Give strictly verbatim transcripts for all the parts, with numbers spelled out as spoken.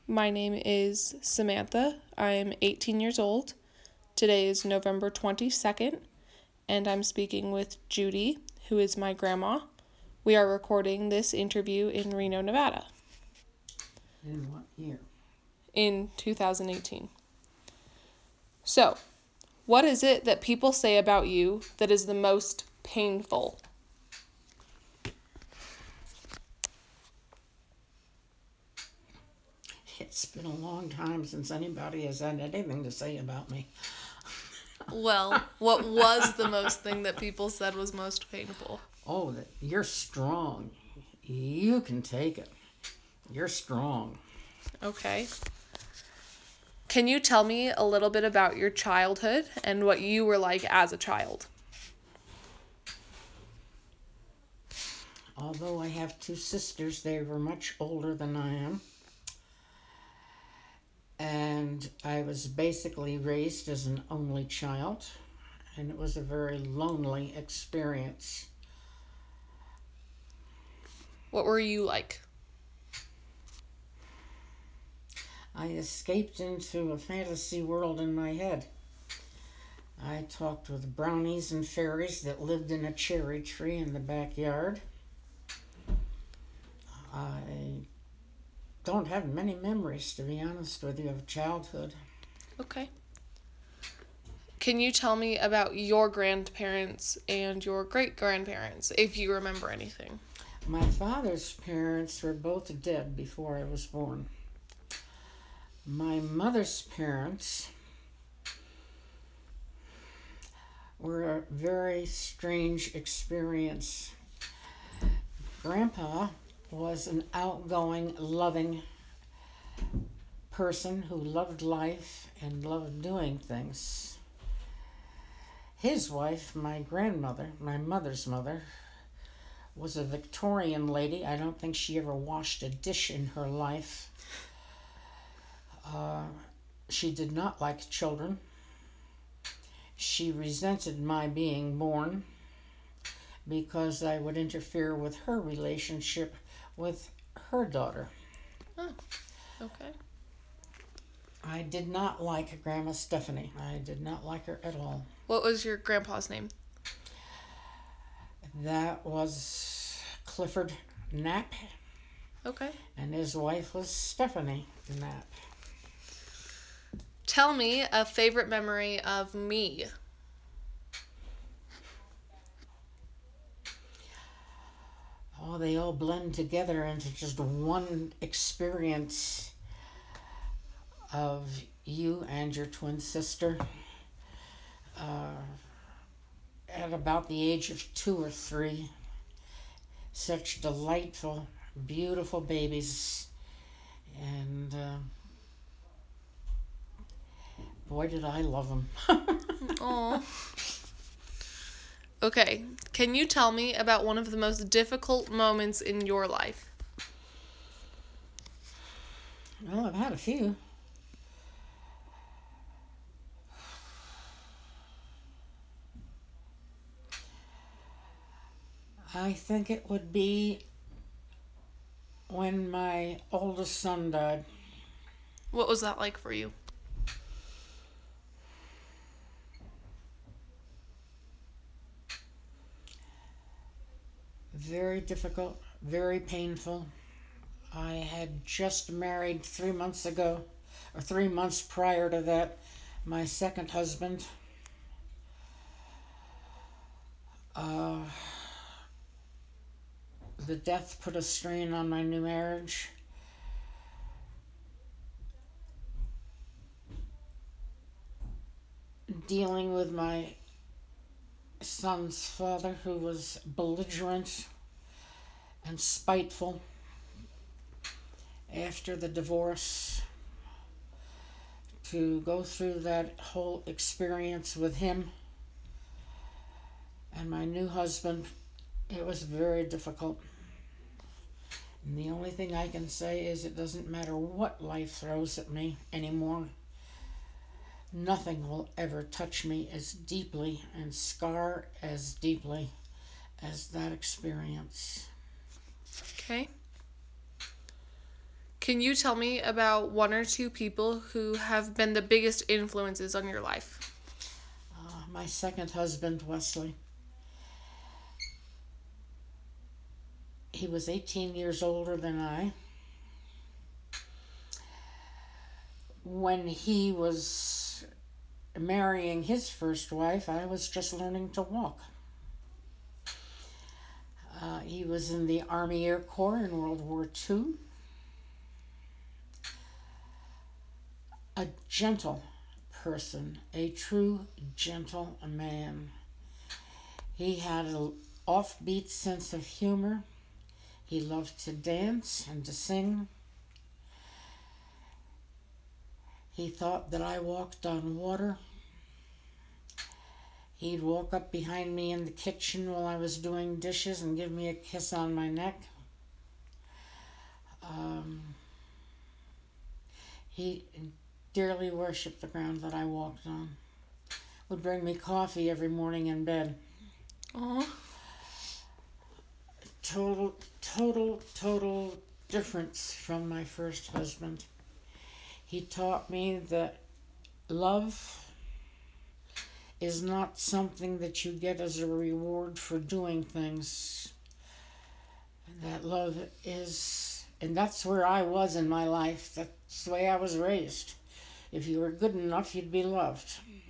My name is Samantha. I am eighteen years old. Today is November twenty-second, and I'm speaking with Judy, who is my grandma. We are recording this interview in Reno, Nevada. In what year? In two thousand eighteen. So, what is it that people say about you that is the most painful? It's been a long time since anybody has had anything to say about me. Well, what was the most thing that people said was most painful? Oh, that you're strong. You can take it. You're strong. Okay. Can you tell me a little bit about your childhood and what you were like as a child? Although I have two sisters, they were much older than I am. And I was basically raised as an only child, and it was a very lonely experience. What were you like? I escaped into a fantasy world in my head. I talked with brownies and fairies that lived in a cherry tree in the backyard. I don't have many memories, to be honest with you, of childhood. Okay. Can you tell me about your grandparents and your great-grandparents, if you remember anything? My father's parents were both dead before I was born. My mother's parents were a very strange experience. Grandpa was an outgoing, loving person who loved life and loved doing things. His wife, my grandmother, my mother's mother, was a Victorian lady. I don't think she ever washed a dish in her life. Uh, she did not like children. She resented my being born because I would interfere with her relationship with her daughter. Oh, okay. I did not like Grandma Stephanie. I did not like her at all. What was your grandpa's name? That was Clifford Knapp. Okay. And his wife was Stephanie Knapp. Tell me a favorite memory of me. Oh, they all blend together into just one experience of you and your twin sister. Uh, at about the age of two or three, such delightful, beautiful babies. And uh, boy, did I love them. Aw. Okay, can you tell me about one of the most difficult moments in your life? Well, I've had a few. I think it would be when my oldest son died. What was that like for you? Very difficult, very painful. I had just married three months ago, or three months prior to that, my second husband. Uh, the death put a strain on my new marriage. Dealing with my son's father, who was belligerent and spiteful after the divorce, to go through that whole experience with him and my new husband, it was very difficult. And the only thing I can say is it doesn't matter what life throws at me anymore. Nothing will ever touch me as deeply and scar as deeply as that experience. Okay. Can you tell me about one or two people who have been the biggest influences on your life? Uh, my second husband, Wesley. He was eighteen years older than I. When he was marrying his first wife, I was just learning to walk. Uh, he was in the Army Air Corps in World War Two. A gentle person, a true gentle man. He had an offbeat sense of humor. He loved to dance and to sing. He thought that I walked on water. He'd walk up behind me in the kitchen while I was doing dishes and give me a kiss on my neck. Um, he dearly worshipped the ground that I walked on. Would bring me coffee every morning in bed. Aww. Total, total, total difference from my first husband. He taught me that love is not something that you get as a reward for doing things. That love is, and that's where I was in my life. That's the way I was raised. If you were good enough, you'd be loved.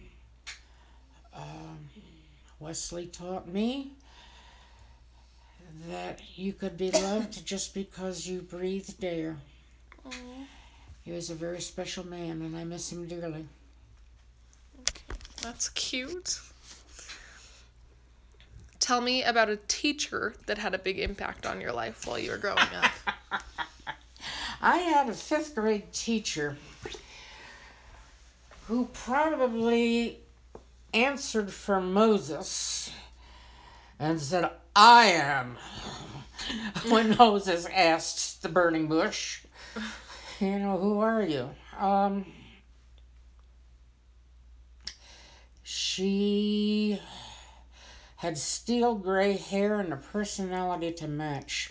Um, Wesley taught me that you could be loved just because you breathed air. Aww. He was a very special man, and I miss him dearly. Okay, that's cute. Tell me about a teacher that had a big impact on your life while you were growing up. I had a fifth grade teacher who probably answered for Moses and said, "I am," when Moses asked the burning bush, you know, "Who are you?" Um, she had steel gray hair and a personality to match.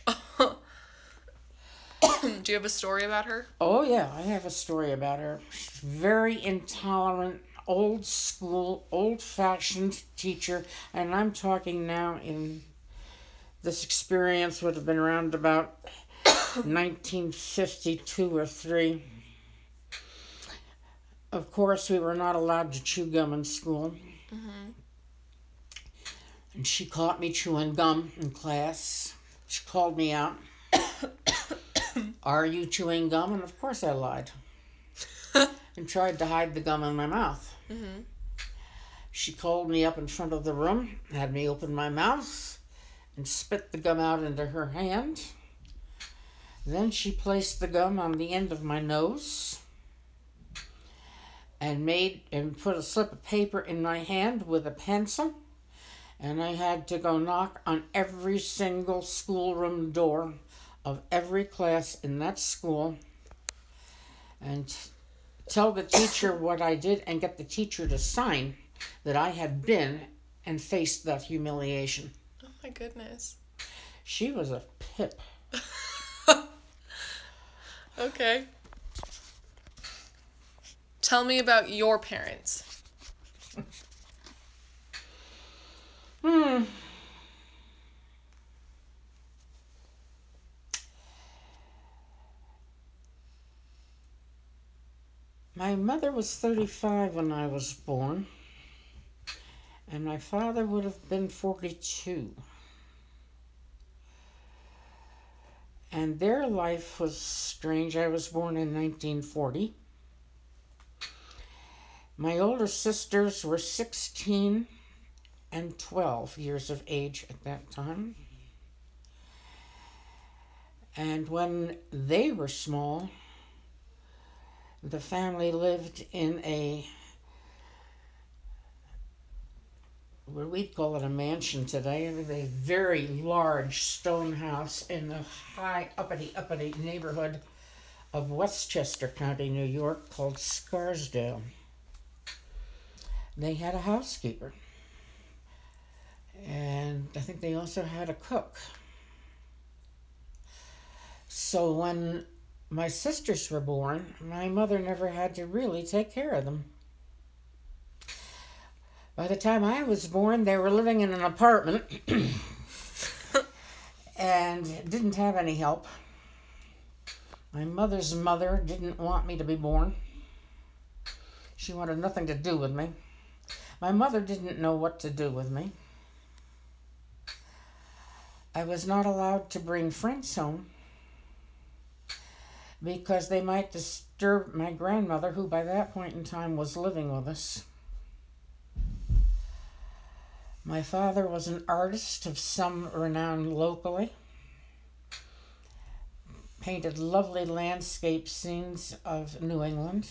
Do you have a story about her? Oh, yeah, I have a story about her. Very intolerant, old school, old-fashioned teacher, and I'm talking now in, this experience would have been around about nineteen fifty-two or three. Of course, we were not allowed to chew gum in school. Mm-hmm. And she caught me chewing gum in class. She called me out. "Are you chewing gum?" And of course I lied. And tried to hide the gum in my mouth. Mm-hmm. She called me up in front of the room, had me open my mouth, and spit the gum out into her hand. Then she placed the gum on the end of my nose and made and put a slip of paper in my hand with a pencil, and I had to go knock on every single schoolroom door of every class in that school and tell the teacher what I did and get the teacher to sign that I had been and faced that humiliation. Oh my goodness. She was a pip. Okay. Tell me about your parents. Hmm. My mother was thirty-five when I was born, and my father would have been forty-two. And their life was strange. I was born in nineteen forty. My older sisters were sixteen and twelve years of age at that time. And when they were small, the family lived in a, what we'd call it a mansion today, a very large stone house in the high, uppity, uppity neighborhood of Westchester County, New York, called Scarsdale. They had a housekeeper, and I think they also had a cook. So when my sisters were born, my mother never had to really take care of them. By the time I was born, they were living in an apartment and didn't have any help. My mother's mother didn't want me to be born. She wanted nothing to do with me. My mother didn't know what to do with me. I was not allowed to bring friends home because they might disturb my grandmother, who by that point in time was living with us. My father was an artist of some renown locally, painted lovely landscape scenes of New England.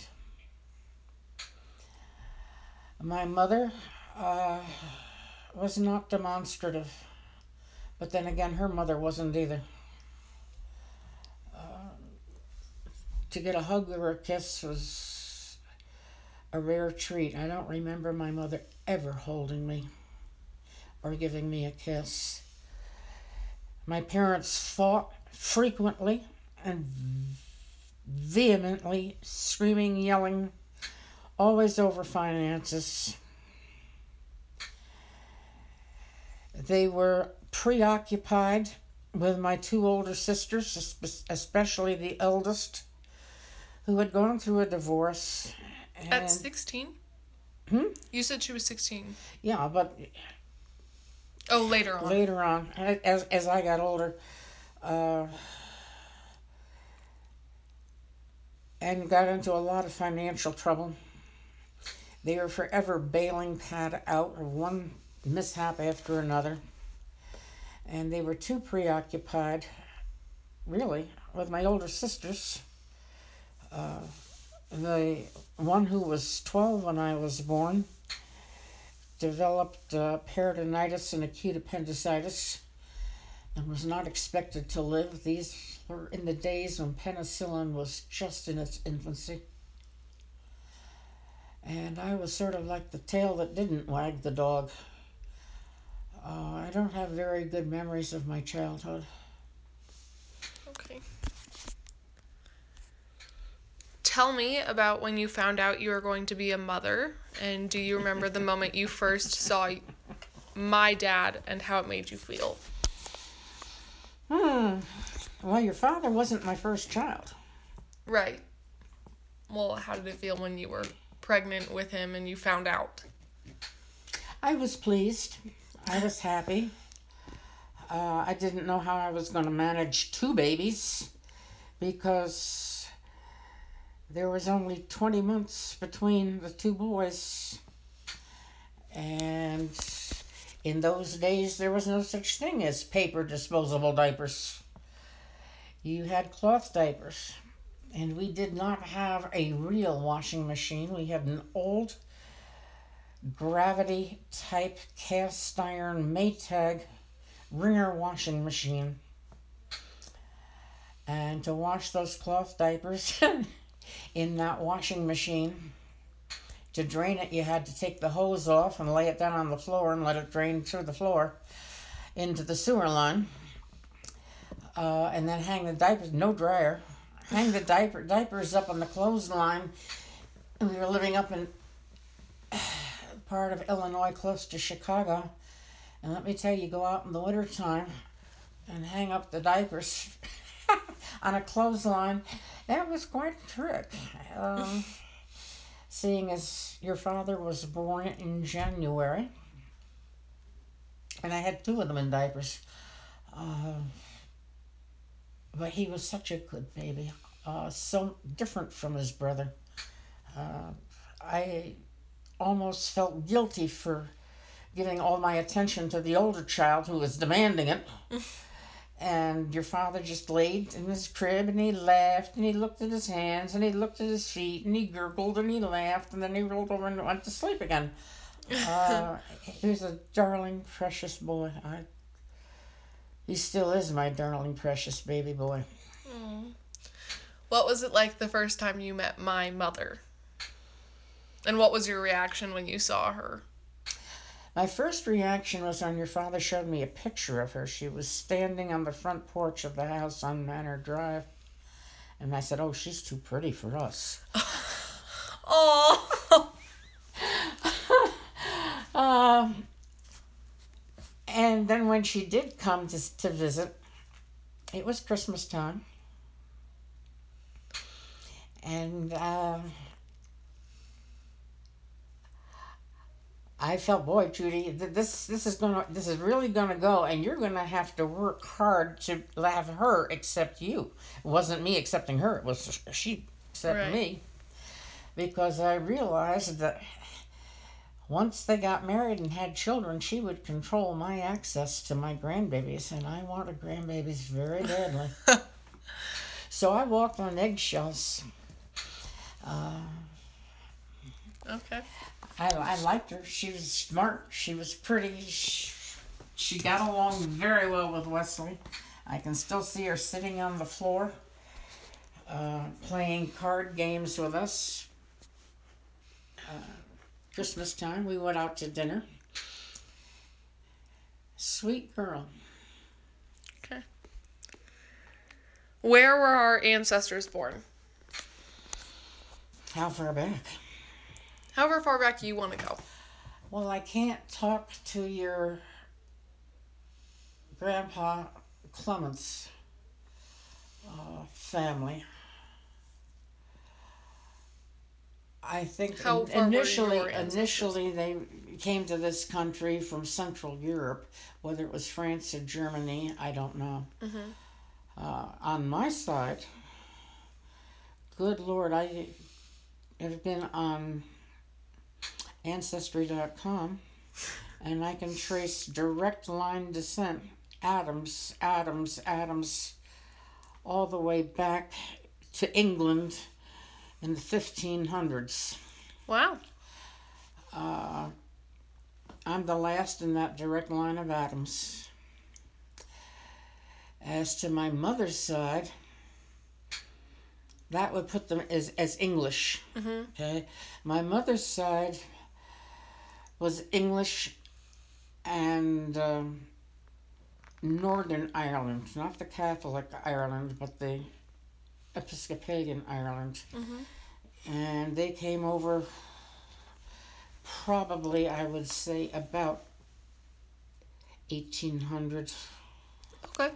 My mother uh, was not demonstrative, but then again, her mother wasn't either. To get a hug or a kiss was a rare treat. I don't remember my mother ever holding me or giving me a kiss. My parents fought frequently and vehemently, screaming, yelling, always over finances. They were preoccupied with my two older sisters, especially the eldest, who had gone through a divorce. And At sixteen? Hmm? You said she was sixteen. Yeah, but... Oh, later on. Later on, as, as I got older, uh, and got into a lot of financial trouble. They were forever bailing Pat out of one mishap after another. And they were too preoccupied, really, with my older sisters. Uh, the one who was twelve when I was born developed uh, peritonitis and acute appendicitis and was not expected to live. These were in the days when penicillin was just in its infancy. And I was sort of like the tail that didn't wag the dog. Uh, I don't have very good memories of my childhood. Okay. Tell me about when you found out you were going to be a mother, and do you remember the moment you first saw my dad and how it made you feel? Hmm. Well, your father wasn't my first child. Right. Well, how did it feel when you were pregnant with him and you found out? I was pleased. I was happy. Uh, I didn't know how I was going to manage two babies because there was only twenty months between the two boys. And in those days, there was no such thing as paper disposable diapers. You had cloth diapers. And we did not have a real washing machine. We had an old gravity type cast iron Maytag wringer washing machine. And to wash those cloth diapers in that washing machine, to drain it, you had to take the hose off and lay it down on the floor and let it drain through the floor into the sewer line. Uh, and then hang the diapers, no dryer, hang the diaper diapers up on the clothesline. And we were living up in part of Illinois close to Chicago. And let me tell you, go out in the wintertime and hang up the diapers on a clothesline. That was quite a trick. Um, seeing as your father was born in January, and I had two of them in diapers. Uh, but he was such a good baby. Uh, so different from his brother. Uh, I almost felt guilty for giving all my attention to the older child who was demanding it. And your father just laid in his crib and he laughed and he looked at his hands and he looked at his feet and he gurgled and he laughed and then he rolled over and went to sleep again. Uh, he was a darling, precious boy. I, he still is my darling, precious baby boy. Mm. What was it like the first time you met my mother? And what was your reaction when you saw her? My first reaction was when your father showed me a picture of her. She was standing on the front porch of the house on Manor Drive. And I said, oh, she's too pretty for us. Oh. um, and then when she did come to, to visit, it was Christmas time. And uh, I felt, boy, Judy, this this is gonna this is really gonna go, and you're gonna have to work hard to have her accept you. It wasn't me accepting her; it was she accepting Right. me, because I realized that once they got married and had children, she would control my access to my grandbabies, and I wanted grandbabies very badly. So I walked on eggshells. Uh, Okay. I, I liked her. She was smart. She was pretty. She, she got along very well with Wesley. I can still see her sitting on the floor, uh, playing card games with us. Uh, Christmas time, we went out to dinner. Sweet girl. Okay. Where were our ancestors born? How far back? However far back you want to go. Well, I can't talk to your grandpa Clement's uh, family. I think How in- far were initially, your ancestors? initially they came to this country from Central Europe, whether it was France or Germany, I don't know. Mm-hmm. Uh, on my side, good Lord, I have been on Ancestry dot com, and I can trace direct line descent, Adams, Adams, Adams, all the way back to England in the fifteen hundreds. Wow. Uh, I'm the last in that direct line of Adams. As to my mother's side, that would put them as, as English. Mm-hmm. Okay, my mother's side was English and um, Northern Ireland, not the Catholic Ireland, but the Episcopalian Ireland. Mm-hmm. And they came over probably, I would say, about eighteen hundred. Okay.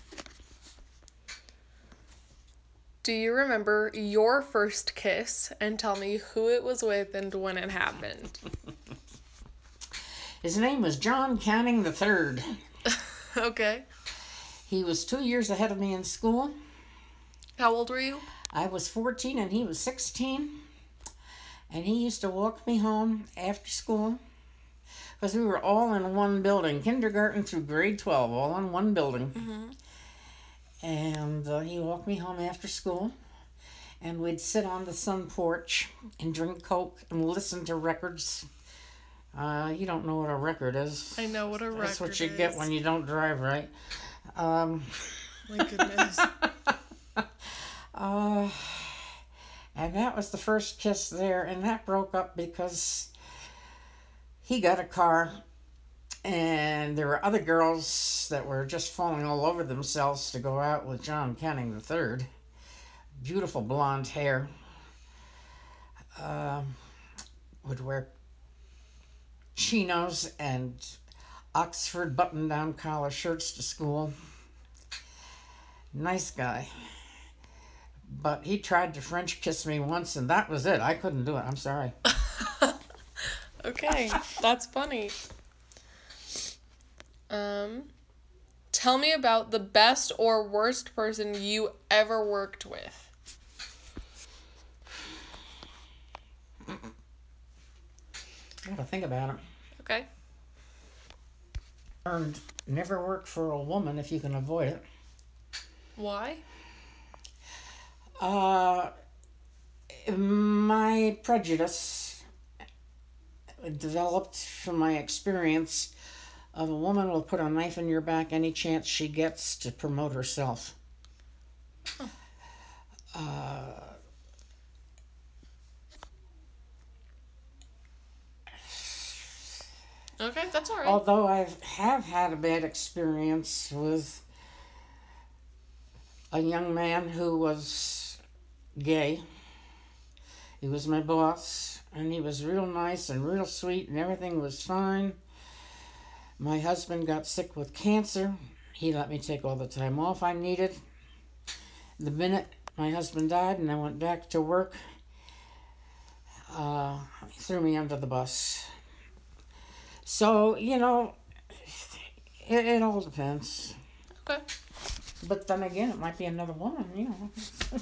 Do you remember your first kiss, and tell me who it was with and when it happened? His name was John Canning the Third. Okay. He was two years ahead of me in school. How old were you? I was fourteen and he was sixteen. And he used to walk me home after school, because we were all in one building, kindergarten through grade twelve, all in one building. Mm-hmm. And uh, he walked me home after school, and we'd sit on the sun porch and drink Coke and listen to records. Uh, you don't know what a record is. I know what a record is. That's what you get when you don't drive right. Um, My goodness. uh, and that was the first kiss there, and that broke up because he got a car, and there were other girls that were just falling all over themselves to go out with John Canning the Third. Beautiful blonde hair. Uh, would wear chinos and Oxford button-down collar shirts to school. Nice guy. But he tried to French kiss me once, and that was it. I couldn't do it. I'm sorry. Okay, that's funny. Um, tell me about the best or worst person you ever worked with. I gotta think about it. Okay. Learned never work for a woman if you can avoid it. Why? Uh, my prejudice developed from my experience of a woman will put a knife in your back any chance she gets to promote herself. Huh. Uh, Okay, that's all right. although I have had a bad experience with a young man who was gay. He was my boss, and he was real nice and real sweet, and everything was fine. My husband got sick with cancer. He let me take all the time off I needed. The minute my husband died and I went back to work, uh, he threw me under the bus. So, you know, it, it all depends. Okay. But then again, it might be another woman, you know.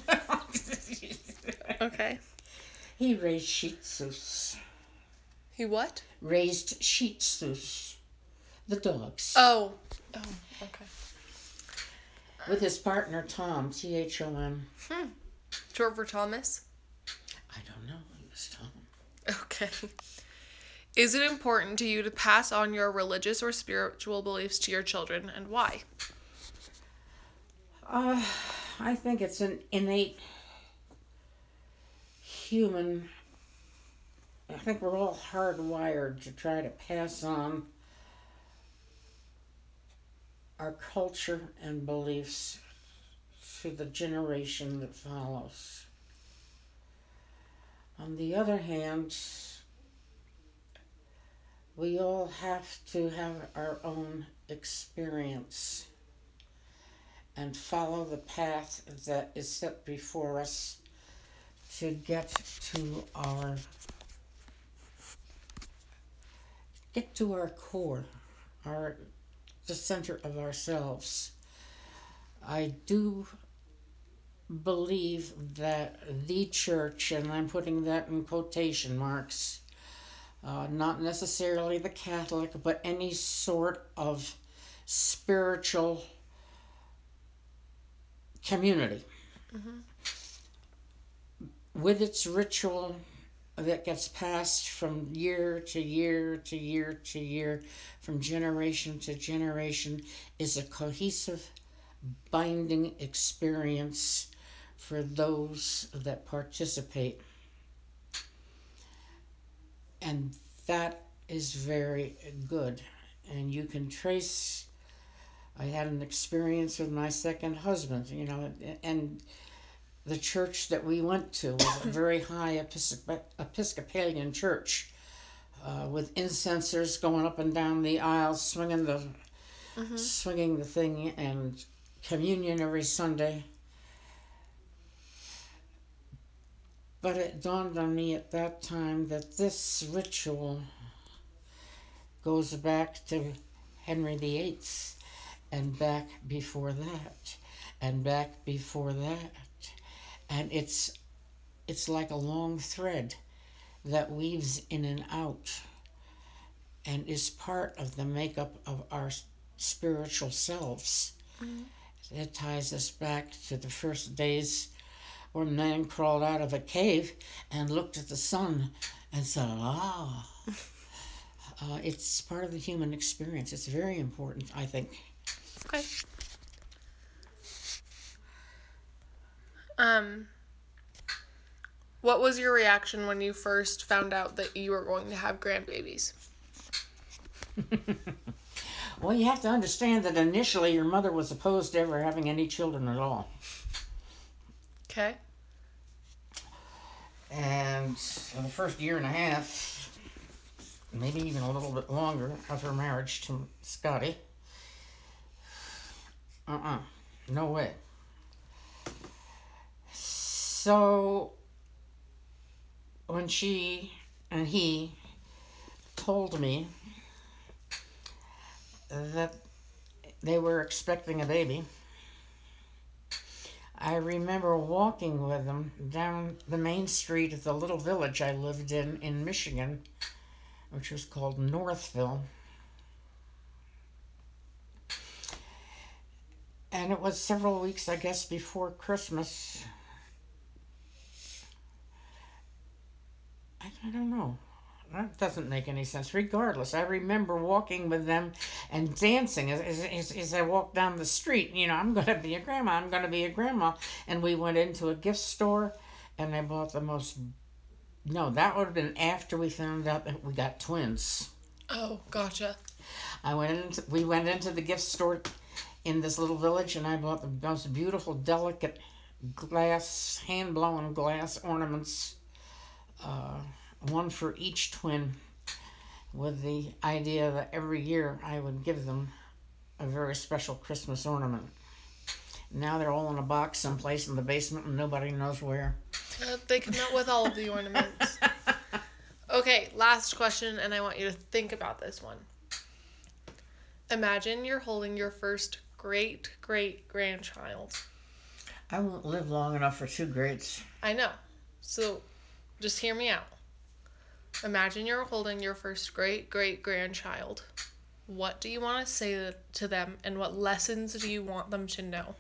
Okay. He raised Shih Tzus. He what? Raised Shih Tzus. The dogs. Oh. Oh, okay. With his partner, Tom, T H O M. Hmm. Short for Thomas? I don't know. It was Tom. Okay. Is it important to you to pass on your religious or spiritual beliefs to your children, and why? Uh, I think it's an innate human. I think we're all hardwired to try to pass on our culture and beliefs to the generation that follows. On the other hand, we all have to have our own experience and follow the path that is set before us to get to our get to our core, our the center of ourselves. I do believe that the church, and I'm putting that in quotation marks, uh, not necessarily the Catholic, but any sort of spiritual community, mm-hmm. with its ritual that gets passed from year to year to year to year, from generation to generation, is a cohesive, binding experience for those that participate. And that is very good. And you can trace, I had an experience with my second husband, you know, and the church that we went to was a very high Episcop- Episcopalian church, uh, with incensers going up and down the aisles, swinging the, mm-hmm. swinging the thing, and communion every Sunday. But it dawned on me at that time that this ritual goes back to Henry the Eighth, and back before that, and back before that. And it's it's like a long thread that weaves in and out and is part of the makeup of our spiritual selves. Mm-hmm. It ties us back to the first days when man crawled out of a cave and looked at the sun and said, ah. uh, it's part of the human experience. It's very important, I think. Okay. Um, what was your reaction when you first found out that you were going to have grandbabies? Well, you have to understand that initially your mother was opposed to ever having any children at all. Okay. And for the first year and a half, maybe even a little bit longer, of her marriage to Scotty, uh-uh, no way. So when she and he told me that they were expecting a baby, I remember walking with them down the main street of the little village I lived in in Michigan, which was called Northville. And it was several weeks, I guess, before Christmas. I, I don't know. That doesn't make any sense. Regardless, I remember walking with them and dancing as, as, as I walked down the street. You know, I'm going to be a grandma. I'm going to be a grandma. And we went into a gift store, and I bought the most... No, that would have been after we found out that we got twins. Oh, gotcha. I went into, we went into the gift store in this little village, and I bought the most beautiful, delicate glass, hand-blown glass ornaments, uh, one for each twin, with the idea that every year I would give them a very special Christmas ornament. Now they're all in a box someplace in the basement and nobody knows where. Uh, they come out with all of the ornaments. Okay, last question, and I want you to think about this one. Imagine you're holding your first great great grandchild. I won't live long enough for two greats. I know. So just hear me out. Imagine you're holding your first great great grandchild. What do you want to say to them, and what lessons do you want them to know?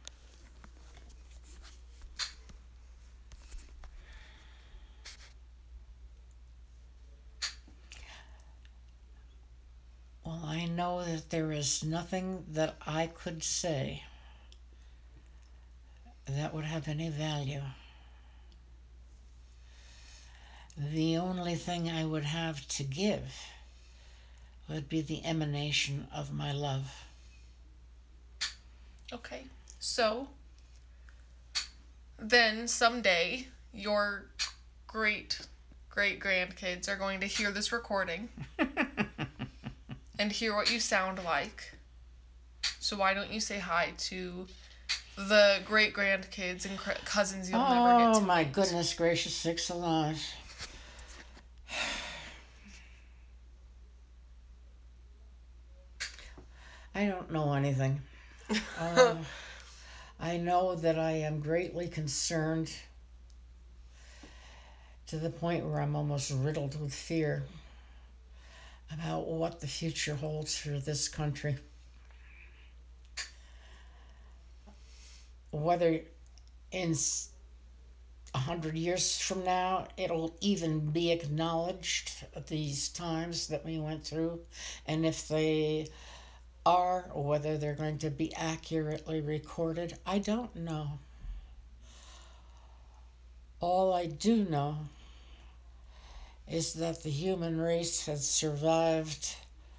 Well, I know that there is nothing that I could say that would have any value. The only thing I would have to give would be the emanation of my love. Okay, so then someday your great great grandkids are going to hear this recording and hear what you sound like. So why don't you say hi to the great grandkids and cr- cousins you'll oh, never get to Oh my meet. Goodness gracious sakes alive. I don't know anything. uh, I know that I am greatly concerned to the point where I'm almost riddled with fear about what the future holds for this country. Whether in a hundred years from now it'll even be acknowledged these times that we went through, and if they are, or whether they're going to be accurately recorded, I don't know. All I do know is that the human race has survived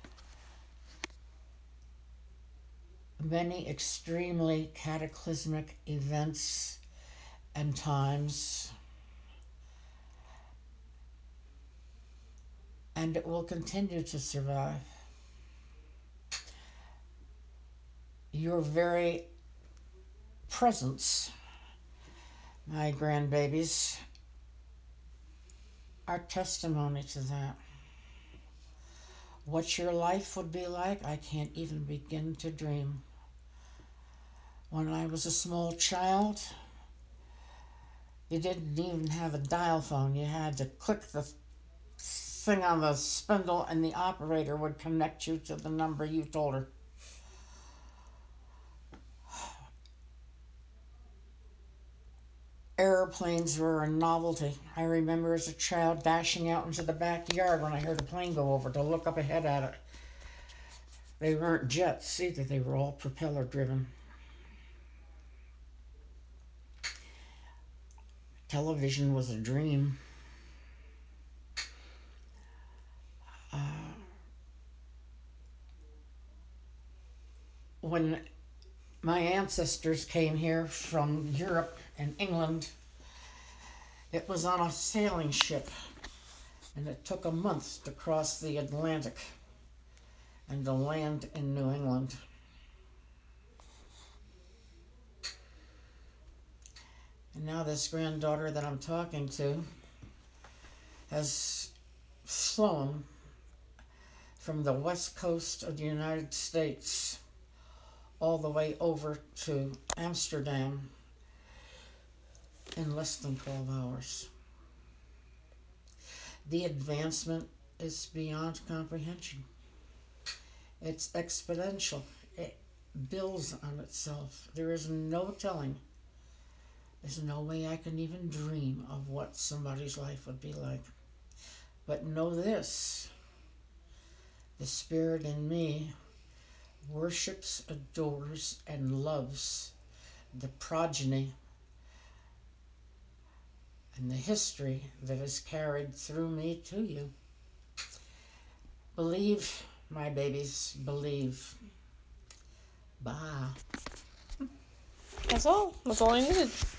many extremely cataclysmic events and times, and it will continue to survive. Your very presence, my grandbabies, are testimony to that. What your life would be like, I can't even begin to dream. When I was a small child, you didn't even have a dial phone. You had to click the thing on the spindle and the operator would connect you to the number you told her. Airplanes were a novelty. I remember as a child dashing out into the backyard when I heard a plane go over to look up ahead at it. They weren't jets either, they were all propeller driven. Television was a dream. Uh, when my ancestors came here from Europe and England, it was on a sailing ship, and it took a month to cross the Atlantic and to land in New England. And now this granddaughter that I'm talking to has flown from the west coast of the United States all the way over to Amsterdam in less than twelve hours. The advancement is beyond comprehension. It's exponential. It builds on itself. There is no telling. There's no way I can even dream of what somebody's life would be like. But know this, the spirit in me worships, adores, and loves the progeny and the history that is carried through me to you. Believe, my babies, believe. Bye. That's all. That's all I needed.